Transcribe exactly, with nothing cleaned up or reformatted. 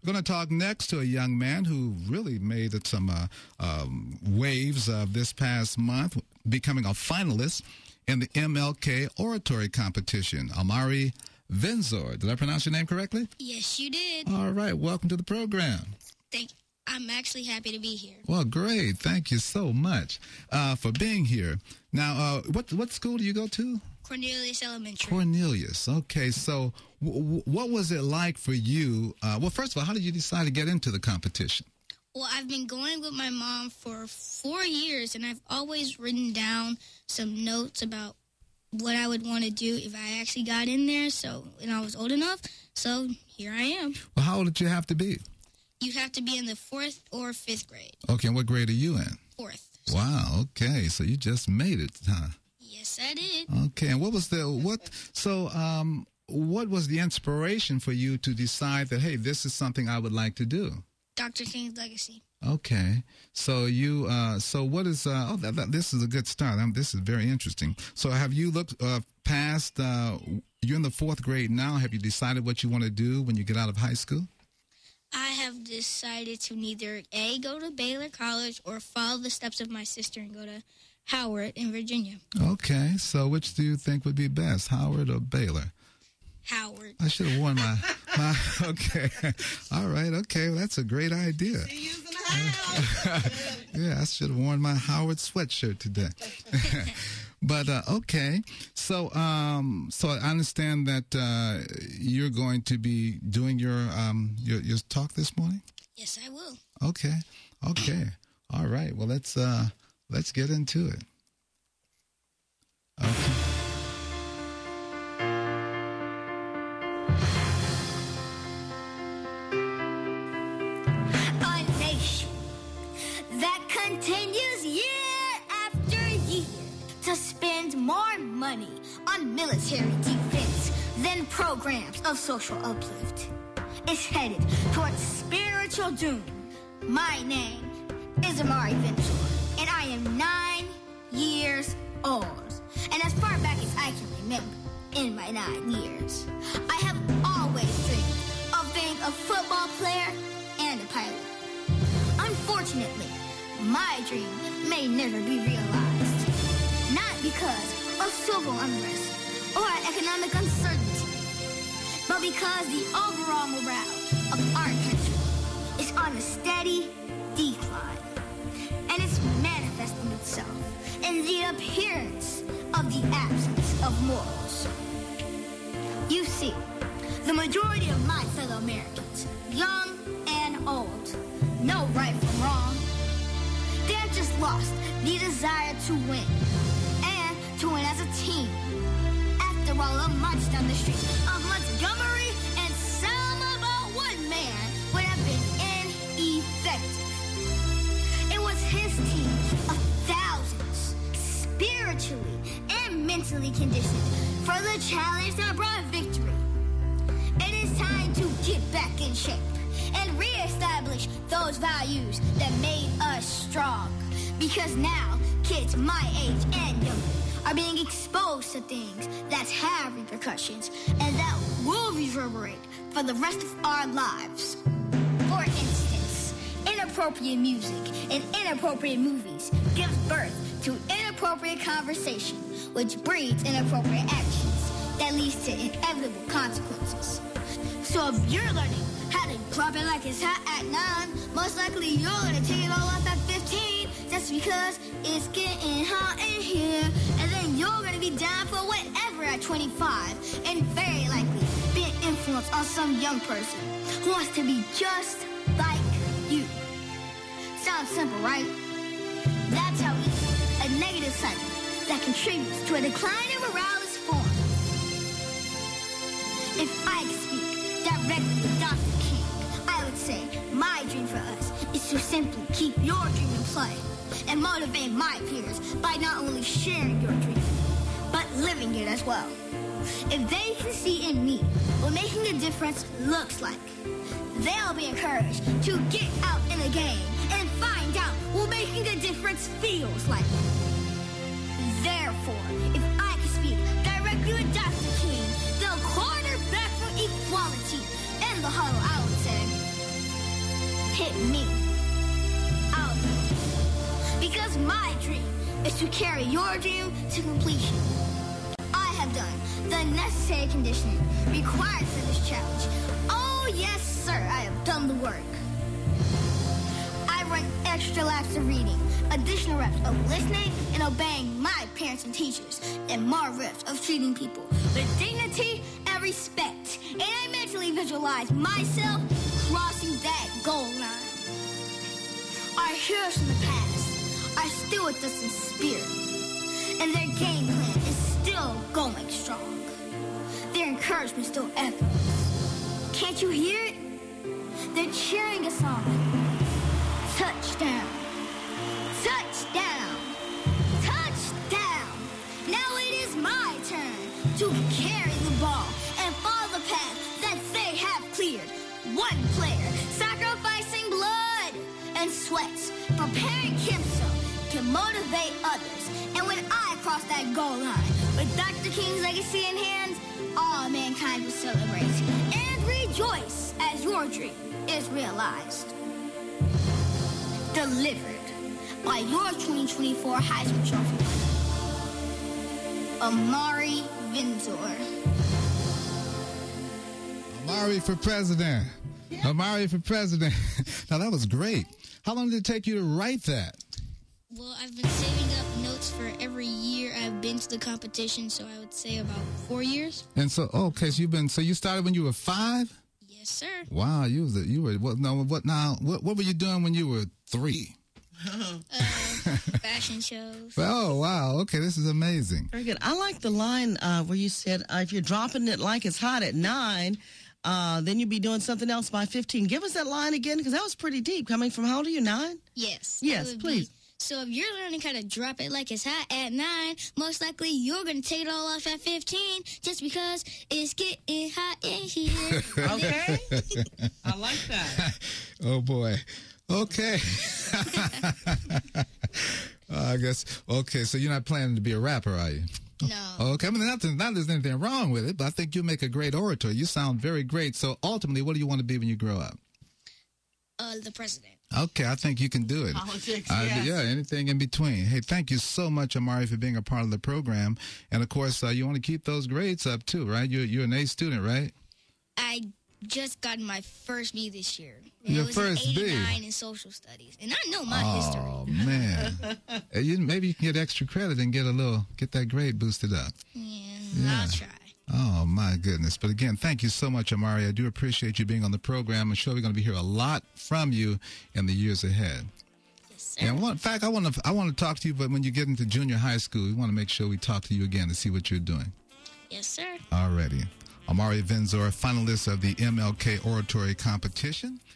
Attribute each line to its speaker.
Speaker 1: We're going to talk next to a young man who really made it some uh, um, waves uh, this past month, becoming a finalist in the M L K Oratory Competition. Amari Venzor. Did I pronounce your name correctly?
Speaker 2: Yes, you did.
Speaker 1: All right. Welcome to the program.
Speaker 2: Thank you. I'm actually happy to be here.
Speaker 1: Well, great. Thank you so much uh, for being here. Now, uh, what what school do you go to?
Speaker 2: Cornelius Elementary.
Speaker 1: Cornelius. Okay. So w- w- what was it like for you? Uh, well, first of all, how did you decide to get into the competition?
Speaker 2: Well, I've been going with my mom for four years, and I've always written down some notes about what I would want to do if I actually got in there. So, and I was old enough. So here I am.
Speaker 1: Well, how old did you have to be?
Speaker 2: You have to be in the fourth or fifth grade.
Speaker 1: Okay. And what grade are you in?
Speaker 2: Fourth.
Speaker 1: Wow. Okay. So you just made it, huh?
Speaker 2: Yes, I did.
Speaker 1: Okay. And what was the what? So, um, what was the inspiration for you to decide that, hey, this is something I would like to do?
Speaker 2: Doctor King's Legacy.
Speaker 1: Okay. So you, uh, so what is, uh, oh, that, that, this is a good start. Um, this is very interesting. So have you looked, uh, past, uh, you're in the fourth grade now. Have you decided what you want to do when you get out of high school?
Speaker 2: I have decided to neither A, go to Baylor College or follow the steps of my sister and go to Howard in Virginia.
Speaker 1: Okay. So which do you think would be best, Howard or Baylor?
Speaker 2: Howard.
Speaker 1: I should have worn my, my, okay. All right. Okay. Well, that's a great idea.
Speaker 3: She using the house.
Speaker 1: Yeah, I should have worn my Howard sweatshirt today. But, uh, okay. So, um, so I understand that, uh, you're going to be doing your, um, your, your talk this morning?
Speaker 2: Yes, I will.
Speaker 1: Okay. Okay. All right. Well, let's, uh, let's get into it. Okay.
Speaker 4: That continues year after year to spend more money on military defense than programs of social uplift. It's headed towards spiritual doom. My name is Amari Venzor, and I am nine years old. And as far back as I can remember, in my nine years, I have always dreamed of being a football player and a pilot. Unfortunately, my dream may never be realized. Not because of civil unrest or economic uncertainty, but because the overall morale of our country is on a steady decline. And it's manifesting itself in the appearance of the absence of morals. You see, the majority of my fellow Americans, young and old, know right from wrong. They have just lost the desire to win, and to win as a team. After all, a march down the streets of Montgomery and Selma about one man would have been ineffective. It was his team of thousands, spiritually and mentally conditioned for the challenge that brought victory. It is time to get back in shape and reestablish those values that made us strong. Because now, kids my age and younger are being exposed to things that have repercussions and that will reverberate for the rest of our lives. For instance, inappropriate music and inappropriate movies gives birth to inappropriate conversation, which breeds inappropriate actions that leads to inevitable consequences. So if you're learning how to drop it like it's hot at nine, most likely you're gonna take it all off at fifteen, just because it's getting hot in here. And then you're gonna be down for whatever at twenty-five, and very likely be an influence on some young person who wants to be just like you. Sounds simple, right? That's how easy a negative cycle that contributes to a decline in morale is formed. If I could speak directly with Doctor King, I would say my dream for us is to simply keep your dream in play and motivate my peers by not only sharing your dream, but living it as well. If they can see in me what making a difference looks like, they'll be encouraged to get out in the game and find out what making a difference feels like. Therefore, if I could speak directly with Doctor King, the quarterback for equality in the huddle, I would say, hit me. I'll do it. Because my dream is to carry your dream to completion. I have done the necessary conditioning required for this challenge. Oh, yes, sir, I have done the work. I run extra laps of reading, additional reps of listening and obeying my parents and teachers, and more reps of treating people with dignity and respect. And I mentally visualize myself crossing that goal line. Our heroes from the past are still with us in spirit, and their game plan is still going strong. Their encouragement still echoes. Can't you hear it? They're cheering us on. Touchdown. Touchdown. Touchdown. Now it is my turn to carry the ball and follow the path that they have cleared. One player sacrificing blood and sweat, preparing himself to motivate others. And when I cross that goal line with Doctor King's legacy in hand, all mankind will celebrate and rejoice as your dream is realized. Delivered by your twenty twenty-four Heisman Trophy winner, Amari Vinzor.
Speaker 1: Amari for president. Yeah. Amari for president. Now, that was great. How long did it take you to write that?
Speaker 2: Well, I've been saving up notes for every year I've been to the competition, so I would say about four years.
Speaker 1: And so, oh, okay, so you've been, so you started when you were five?
Speaker 2: Yes, sir.
Speaker 1: Wow, you was, a, you were, what, no, what now, what, what were you doing when you were three?
Speaker 2: uh, fashion shows.
Speaker 1: Oh, wow, okay, this is amazing.
Speaker 3: Very good. I like the line uh, where you said, uh, if you're dropping it like it's hot at nine, uh, then you'll be doing something else by fifteen. Give us that line again, because that was pretty deep. Coming from, how old are you, nine?
Speaker 2: Yes.
Speaker 3: Yes, please.
Speaker 2: Be. So if you're learning how to drop it like it's hot at nine, most likely you're going to take it all off at fifteen just because it's getting hot in here.
Speaker 3: Okay. I like that.
Speaker 1: Oh, boy. Okay. uh, I guess, okay, so you're not planning to be a rapper, are you?
Speaker 2: No.
Speaker 1: Okay, I mean, not, not there's anything wrong with it, but I think you make a great orator. You sound very great. So ultimately, what do you want to be when you grow up?
Speaker 2: Uh, the president.
Speaker 1: Okay, I think you can do it.
Speaker 3: Politics,
Speaker 1: uh,
Speaker 3: yes.
Speaker 1: Yeah, anything in between. Hey, thank you so much, Amari, for being a part of the program. And, of course, uh, you want to keep those grades up, too, right? You're, you're an A student, right? I
Speaker 2: just got my first B this year.
Speaker 1: Your
Speaker 2: it was
Speaker 1: first
Speaker 2: an
Speaker 1: B?
Speaker 2: eighty-nine in social studies. And I know my
Speaker 1: oh,
Speaker 2: history.
Speaker 1: Oh, man. Hey, you, maybe you can get extra credit and get a little, get that grade boosted up.
Speaker 2: Yeah,
Speaker 1: Yeah.
Speaker 2: I'll try.
Speaker 1: Oh, my goodness. But again, thank you so much, Amari. I do appreciate you being on the program. I'm sure we're going to be hearing a lot from you in the years ahead.
Speaker 2: Yes, sir.
Speaker 1: And one, in fact, I want to I want to talk to you, but when you get into junior high school, we want to make sure we talk to you again to see what you're doing.
Speaker 2: Yes, sir.
Speaker 1: Alrighty. Amari Vinzor, finalist of the M L K Oratory Competition.